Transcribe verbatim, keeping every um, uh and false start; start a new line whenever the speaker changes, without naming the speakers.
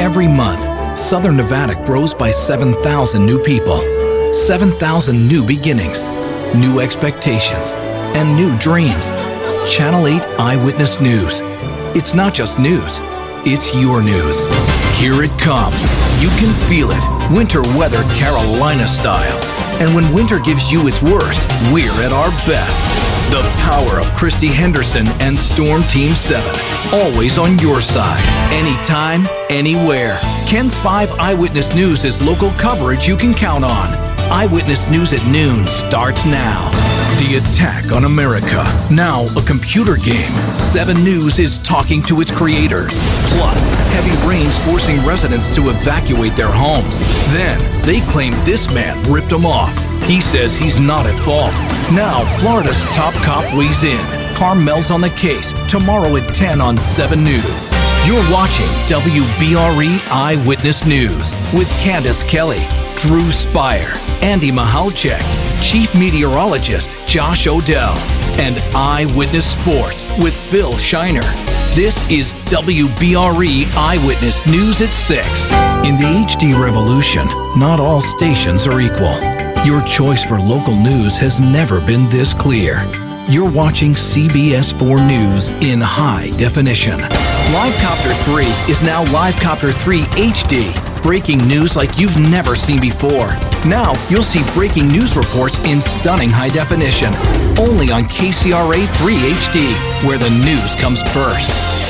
Every month, Southern Nevada grows by seven thousand new people, seven thousand new beginnings, new expectations, and new dreams. Channel eight Eyewitness News. It's not just news, it's your news. Here it comes. You can feel it. Winter weather Carolina style. And when winter gives you its worst, we're at our best. The power of Christy Henderson and Storm Team seven. Always on your side. Anytime, anywhere. Ken's five Eyewitness News is local coverage you can count on. Eyewitness News at noon starts now. The attack on America. Now a computer game. seven News is talking to its creators. Plus, heavy rains forcing residents to evacuate their homes. Then, they claim this man ripped them off. He says he's not at fault. Now, Florida's top cop weighs in. Carmel's on the case. Tomorrow at ten on seven News. You're watching W B R E Eyewitness News with Candace Kelly, Drew Spire, Andy Mahalchek, Chief Meteorologist Josh Odell, and Eyewitness Sports with Phil Shiner. This is W B R E Eyewitness News at six. In the H D revolution, not all stations are equal. Your choice for local news has never been this clear. You're watching C B S four News in high definition. Livecopter three is now Livecopter three H D. Breaking news like you've never seen before. Now you'll see breaking news reports in stunning high definition. Only on K C R A three H D, where the news comes first.